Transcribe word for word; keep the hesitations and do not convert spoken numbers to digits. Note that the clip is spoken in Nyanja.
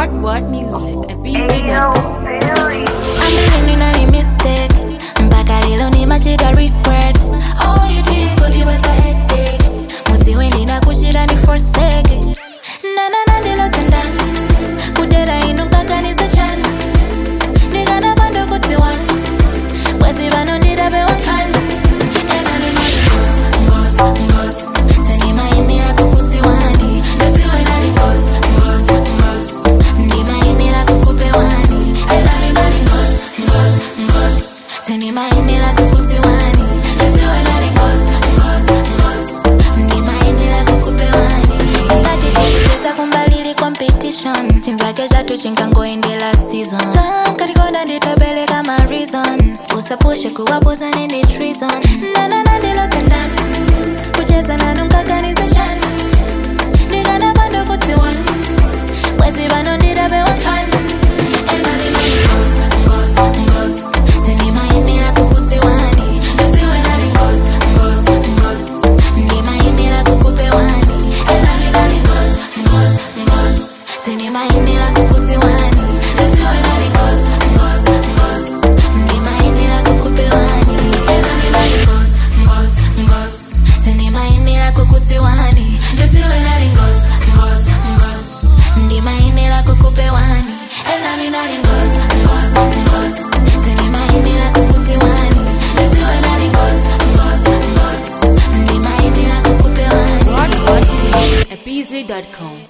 What What Music at b z dot com. I'm living any mistake. Mpaka lelo ni machida regret. All you did only was a headache. Muti wendi na kushira ni forsake. Na na na ndilo tanda. Kudera inu kaka ni sechan. Niga na bando kuti wan. Wezi vano nida be wakan. Ena ni machos, ngos, ngos. Seni maini la kukuti wani. Nati wena ni ngos, ngos, ngos. Ni maini la kukupe wani. Ena ni mali ngos, ngos, ngos. Seni maini la kukuti wani. Nati wena ni ngos, ngos, ngos. Ni maini la kukupe wani. Kati kisa kumbalili competition. Tinza keja tuchinkango indi la season. Sam katikonda nditobele kama reason. Usapushe kuwapuza nini treason. Na na na ndilo tenda. Kucheza na nunkaka ni sechan. Niga na bando kuti wan. Wezi vano ndida be wakan. Ena ni mani ngos, ngos, ngos. Seni maini la kukuti wani. Nati wena ni ngos, ngos, ngos. Ni maini la kukupe wani. Ena ni mani ngos, ngos, ngos. Seni maini la kukuti wani. Nati wena ni ngos, ngos, ngos. Ni maini la kukupe wani. Ena ni mani ngos, ngos, ngos. Seni maini la kukuti wani. Nati wena ni ngos, ngos, ngos. Ni maini la kukupe wani. Ena ni mani ngos, ngos, ngos. Seni maini la kukuti wani. Nati wena ni ngos, ngos, ngos. Ni maini la kukupe wani. What What Music at b z dot com.